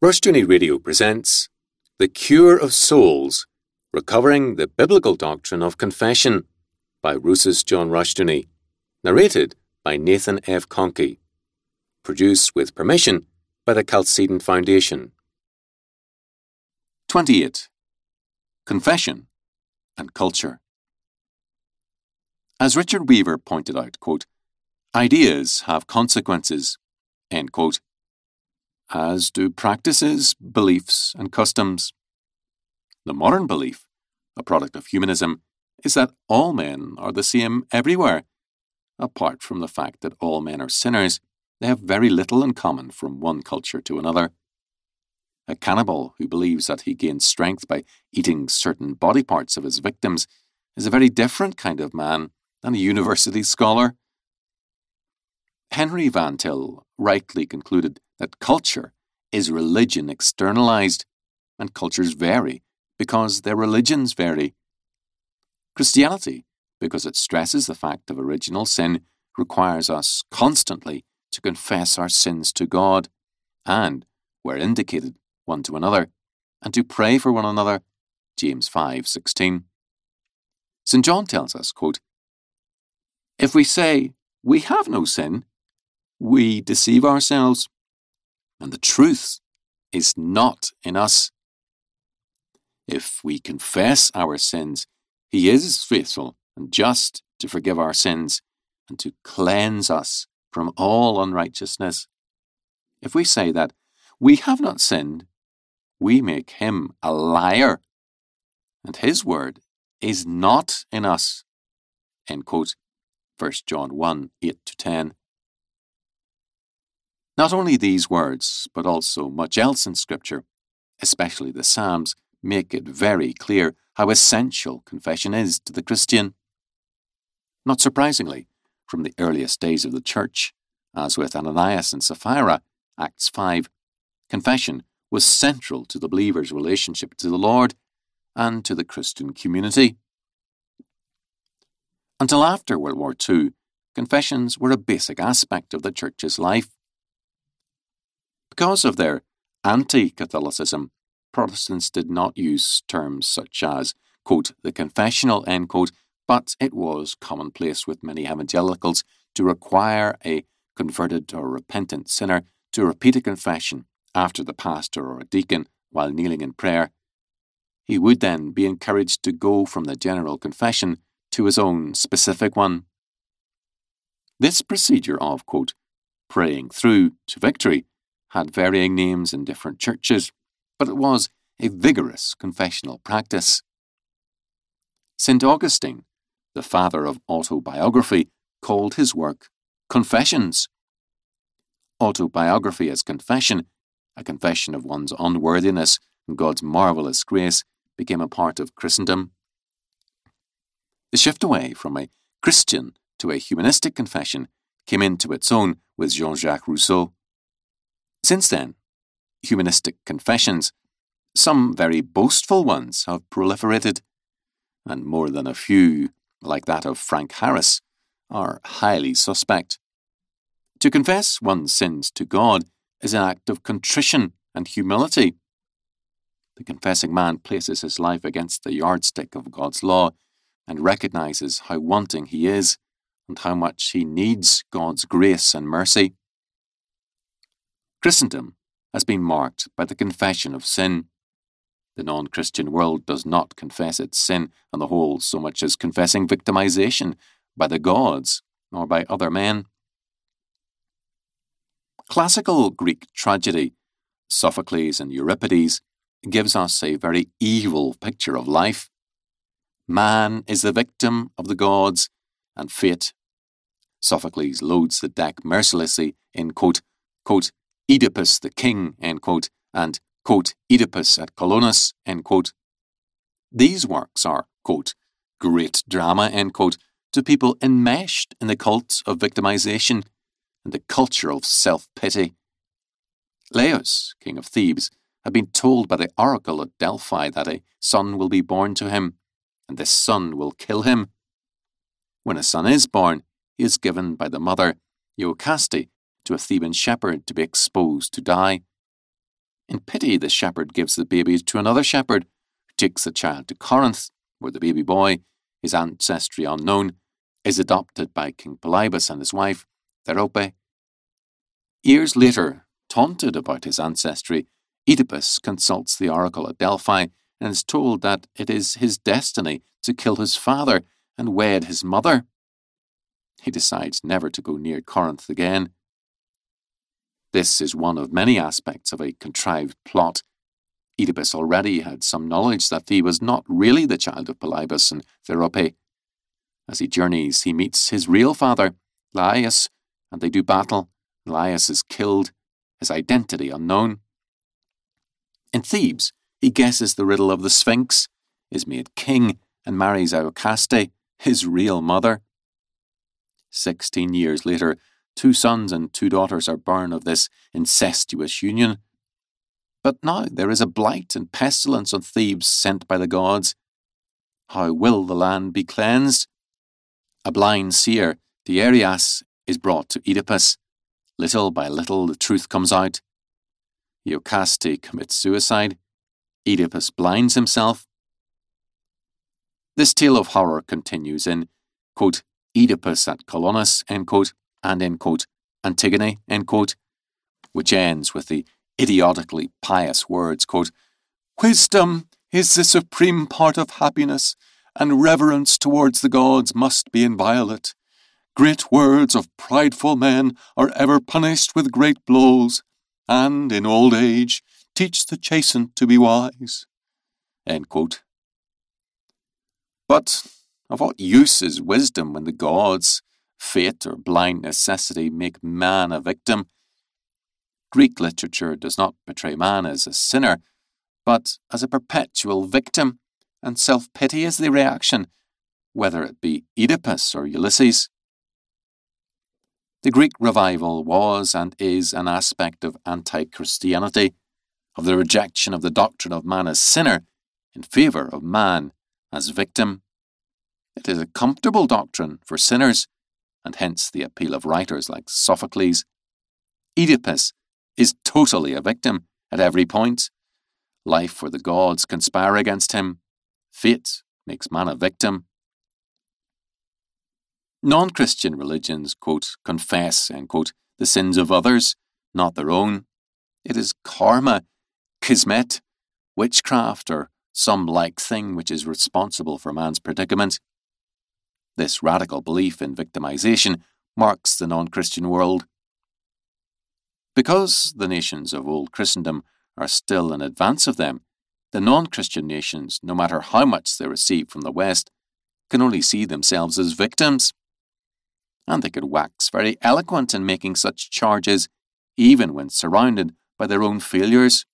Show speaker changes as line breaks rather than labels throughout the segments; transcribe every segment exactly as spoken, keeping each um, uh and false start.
Rushdoony Radio presents The Cure of Souls, Recovering the Biblical Doctrine of Confession by Rousas John Rushdoony, narrated by Nathan F. Conkey, produced with permission by the Chalcedon Foundation. twenty-eight. Confession and Culture. As Richard Weaver pointed out, quote, ideas have consequences, end quote, as do practices, beliefs, and customs. The modern belief, a product of humanism, is that all men are the same everywhere. Apart from the fact that all men are sinners, they have very little in common from one culture to another. A cannibal who believes that he gains strength by eating certain body parts of his victims is a very different kind of man than a university scholar. Henry Van Til rightly concluded that culture is religion externalized, and cultures vary because their religions vary. Christianity, because it stresses the fact of original sin, requires us constantly to confess our sins to God and, where indicated, one to another, and to pray for one another, James five sixteen. Saint John tells us, quote, if we say we have no sin, we deceive ourselves, and the truth is not in us. If we confess our sins, he is faithful and just to forgive our sins and to cleanse us from all unrighteousness. If we say that we have not sinned, we make him a liar, and his word is not in us. End quote. First John one, eight to ten. Not only these words, but also much else in Scripture, especially the Psalms, make it very clear how essential confession is to the Christian. Not surprisingly, from the earliest days of the Church, as with Ananias and Sapphira, Acts five, confession was central to the believer's relationship to the Lord and to the Christian community. Until after World War Two, confessions were a basic aspect of the Church's life. Because of their anti-Catholicism, Protestants did not use terms such as, quote, the confessional, end quote, but it was commonplace with many evangelicals to require a converted or repentant sinner to repeat a confession after the pastor or a deacon while kneeling in prayer. He would then be encouraged to go from the general confession to his own specific one. This procedure of, quote, praying through to victory had varying names in different churches, but it was a vigorous confessional practice. Saint Augustine, the father of autobiography, called his work Confessions. Autobiography as confession, a confession of one's unworthiness and God's marvellous grace, became a part of Christendom. The shift away from a Christian to a humanistic confession came into its own with Jean-Jacques Rousseau. Since then, humanistic confessions, some very boastful ones, have proliferated, and more than a few, like that of Frank Harris, are highly suspect. To confess one's sins to God is an act of contrition and humility. The confessing man places his life against the yardstick of God's law and recognizes how wanting he is and how much he needs God's grace and mercy. Christendom has been marked by the confession of sin. The non-Christian world does not confess its sin on the whole so much as confessing victimization by the gods or by other men. Classical Greek tragedy, Sophocles and Euripides, gives us a very evil picture of life. Man is the victim of the gods and fate. Sophocles loads the deck mercilessly in, quote, quote, Oedipus the king, end quote, and, quote, Oedipus at Colonus, end quote. These works are, quote, great drama, end quote, to people enmeshed in the cult of victimization and the culture of self-pity. Laius, king of Thebes, had been told by the oracle at Delphi that a son will be born to him, and this son will kill him. When a son is born, he is given by the mother, Iocaste, to a Theban shepherd to be exposed to die. In pity, the shepherd gives the baby to another shepherd, who takes the child to Corinth, where the baby boy, his ancestry unknown, is adopted by King Polybus and his wife, Therope. Years later, taunted about his ancestry, Oedipus consults the oracle at Delphi and is told that it is his destiny to kill his father and wed his mother. He decides never to go near Corinth again. This is one of many aspects of a contrived plot. Oedipus already had some knowledge that he was not really the child of Polybus and Therope. As he journeys, he meets his real father, Laius, and they do battle. Laius is killed, his identity unknown. In Thebes, he guesses the riddle of the Sphinx, is made king, and marries Iocaste, his real mother. Sixteen years later, two sons and two daughters are born of this incestuous union. But now there is a blight and pestilence on Thebes sent by the gods. How will the land be cleansed? A blind seer, Darius, is brought to Oedipus. Little by little the truth comes out. Iocaste commits suicide. Oedipus blinds himself. This tale of horror continues in, quote, Oedipus at Colonus, end quote, and in, quote, Antigone, end quote, which ends with the idiotically pious words, quote, Wisdom is the supreme part of happiness, and reverence towards the gods must be inviolate. Great words of prideful men are ever punished with great blows, and in old age teach the chastened to be wise. End quote. But of what use is wisdom when the gods, fate or blind necessity, make man a victim? Greek literature does not portray man as a sinner, but as a perpetual victim, and self-pity is the reaction, whether it be Oedipus or Ulysses. The Greek revival was and is an aspect of anti-Christianity, of the rejection of the doctrine of man as sinner in favour of man as victim. It is a comfortable doctrine for sinners, and hence the appeal of writers like Sophocles. Oedipus is totally a victim at every point. Life or the gods conspire against him. Fate makes man a victim. Non-Christian religions, quote, confess, end quote, the sins of others, not their own. It is karma, kismet, witchcraft, or some like thing which is responsible for man's predicament. This radical belief in victimization marks the non-Christian world. Because the nations of old Christendom are still in advance of them, the non-Christian nations, no matter how much they receive from the West, can only see themselves as victims. And they could wax very eloquent in making such charges, even when surrounded by their own failures.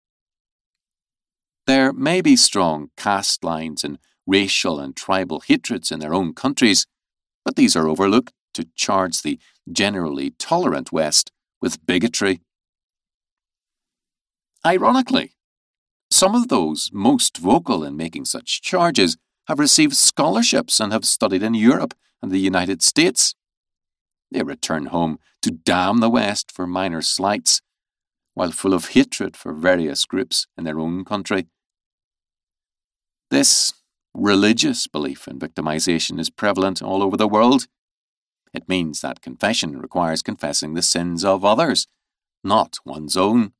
There may be strong caste lines and racial and tribal hatreds in their own countries, but these are overlooked to charge the generally tolerant West with bigotry. Ironically, some of those most vocal in making such charges have received scholarships and have studied in Europe and the United States. They return home to damn the West for minor slights, while full of hatred for various groups in their own country. This religious belief in victimization is prevalent all over the world. It means that confession requires confessing the sins of others, not one's own.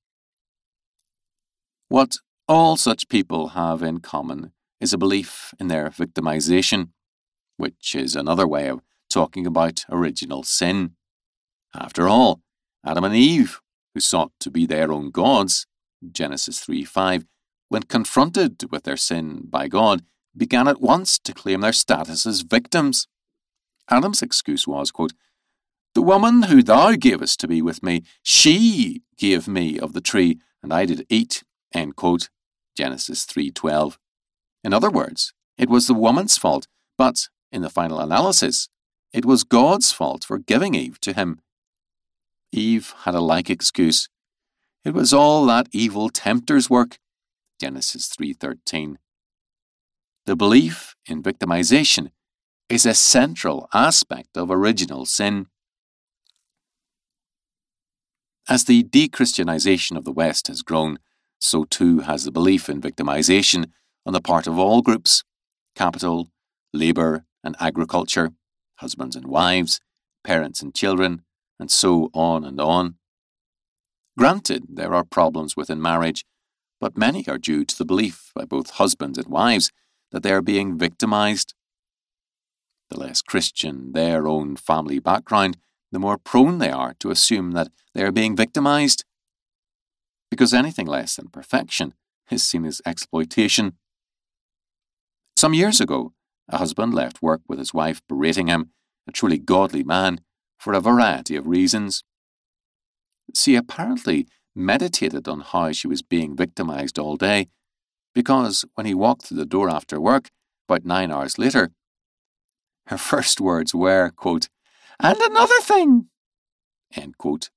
What all such people have in common is a belief in their victimization, which is another way of talking about original sin. After all, Adam and Eve, who sought to be their own gods, Genesis three five, when confronted with their sin by God, began at once to claim their status as victims. Adam's excuse was, quote, The woman who thou gavest to be with me, she gave me of the tree, and I did eat, end quote, Genesis three twelve. In other words, it was the woman's fault, but, in the final analysis, it was God's fault for giving Eve to him. Eve had a like excuse. It was all that evil tempter's work, Genesis three thirteen. The belief in victimization is a central aspect of original sin. As the de-Christianization of the West has grown, So too has the belief in victimization on the part of all groups: capital, labour and agriculture, husbands and wives, parents and children, and so on and on. Granted, there are problems within marriage, but many are due to the belief by both husbands and wives that they are being victimized. The less Christian their own family background, the more prone they are to assume that they are being victimized, because anything less than perfection is seen as exploitation. Some years ago, a husband left work with his wife berating him, a truly godly man, for a variety of reasons. She apparently meditated on how she was being victimized all day, because when he walked through the door after work, about nine hours later, her first words were, quote, "And another thing," end quote.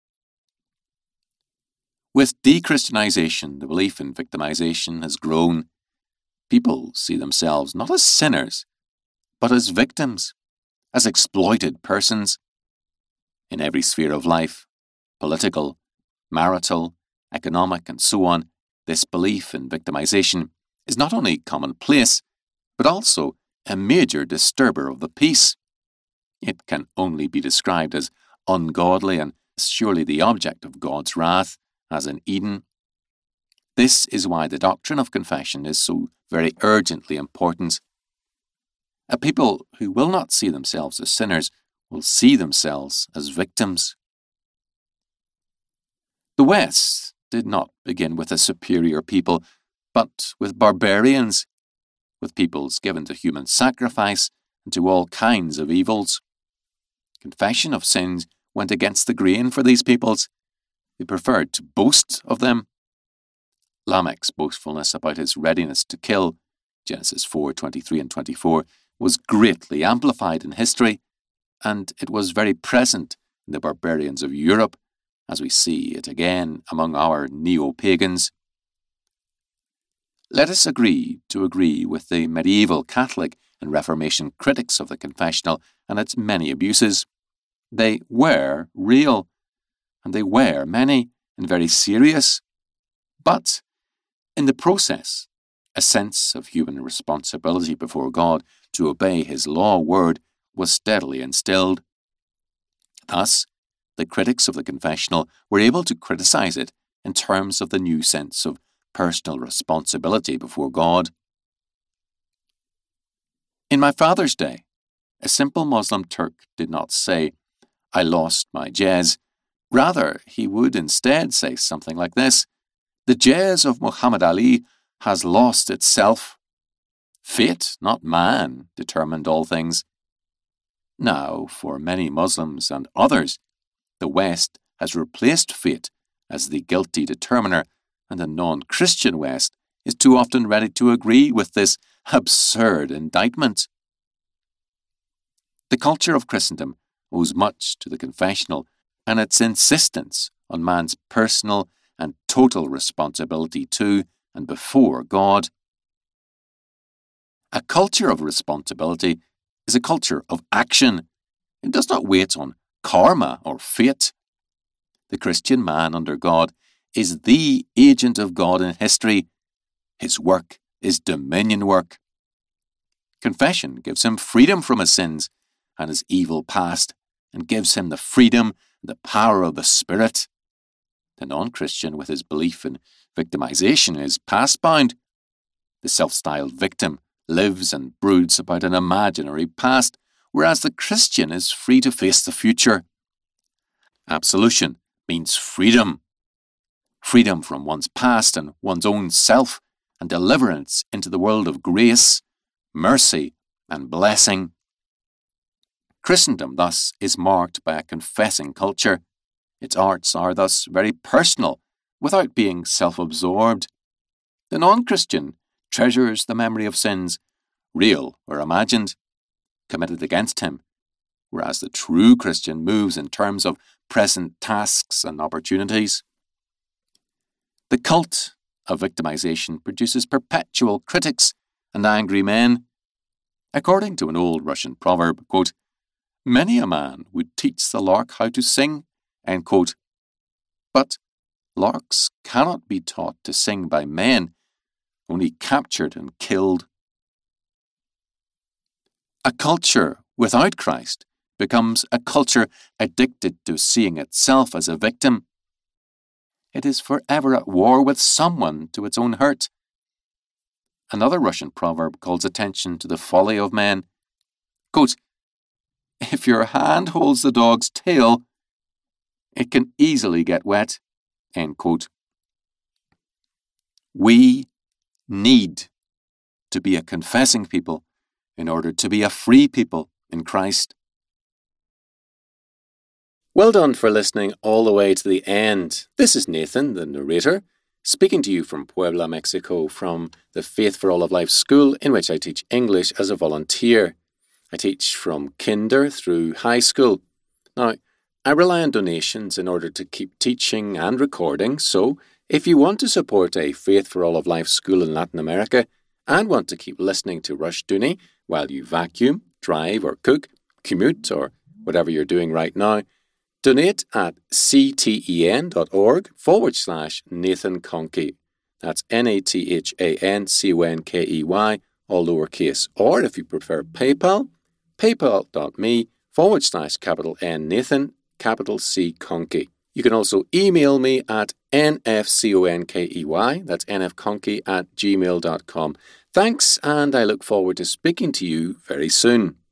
With de-Christianization, the belief in victimization has grown. People see themselves not as sinners, but as victims, as exploited persons. In every sphere of life, political, marital, economic, and so on, this belief in victimization is not only commonplace, but also a major disturber of the peace. It can only be described as ungodly and surely the object of God's wrath, as in Eden. This is why the doctrine of confession is so very urgently important. A people who will not see themselves as sinners will see themselves as victims. The West did not begin with a superior people, but with barbarians, with peoples given to human sacrifice and to all kinds of evils. Confession of sins went against the grain for these peoples. They preferred to boast of them. Lamech's boastfulness about his readiness to kill, Genesis four twenty-three and twenty-four, was greatly amplified in history, and it was very present in the barbarians of Europe, as we see it again among our neo-pagans. Let us agree to agree with the medieval Catholic and Reformation critics of the confessional and its many abuses. They were real, and they were many and very serious. But in the process, a sense of human responsibility before God to obey His law word was steadily instilled. Thus, the critics of the confessional were able to criticize it in terms of the new sense of personal responsibility before God. In my father's day, a simple Muslim Turk did not say, "I lost my jez." Rather, he would instead say something like this: "The jez of Muhammad Ali has lost itself. Fate, not man, determined all things." Now, for many Muslims and others, the West has replaced fate as the guilty determiner, and the non-Christian West is too often ready to agree with this absurd indictment. The culture of Christendom owes much to the confessional and its insistence on man's personal and total responsibility to and before God. A culture of responsibility is a culture of action. It does not wait on karma or fate. The Christian man under God is the agent of God in history. His work is dominion work. Confession gives him freedom from his sins and his evil past, and gives him the freedom and the power of the Spirit. The non-Christian, with his belief in victimization, is past-bound. The self-styled victim lives and broods about an imaginary past, whereas the Christian is free to face the future. Absolution means freedom. Freedom from one's past and one's own self, and deliverance into the world of grace, mercy, and blessing. Christendom, thus, is marked by a confessing culture. Its arts are thus very personal, without being self-absorbed. The non-Christian treasures the memory of sins, real or imagined, committed against him, whereas the true Christian moves in terms of present tasks and opportunities. The cult of victimization produces perpetual critics and angry men. According to an old Russian proverb, quote, "Many a man would teach the lark how to sing," end quote. But Larks cannot be taught to sing by men, only captured and killed. A culture without Christ becomes a culture addicted to seeing itself as a victim. It is forever at war with someone to its own hurt. Another Russian proverb calls attention to the folly of men. Quote, "If your hand holds the dog's tail, it can easily get wet." End quote. We need to be a confessing people in order to be a free people in Christ. Well done for listening all the way to the end. This is Nathan, the narrator, speaking to you from Puebla, Mexico, from the Faith for All of Life school in which I teach English as a volunteer. I teach from kinder through high school. Now, I rely on donations in order to keep teaching and recording, so if you want to support a Faith for All of Life school in Latin America and want to keep listening to Rushdoony while you vacuum, drive or cook, commute or whatever you're doing right now, donate at cten.org forward slash Nathan Conkey. That's N A T H A N C O N K E Y, all lowercase. Or if you prefer PayPal, paypal.me forward slash capital N Nathan, capital C Conkey. You can also email me at nfconkey, that's nfconkey at gmail dot com. Thanks, and I look forward to speaking to you very soon.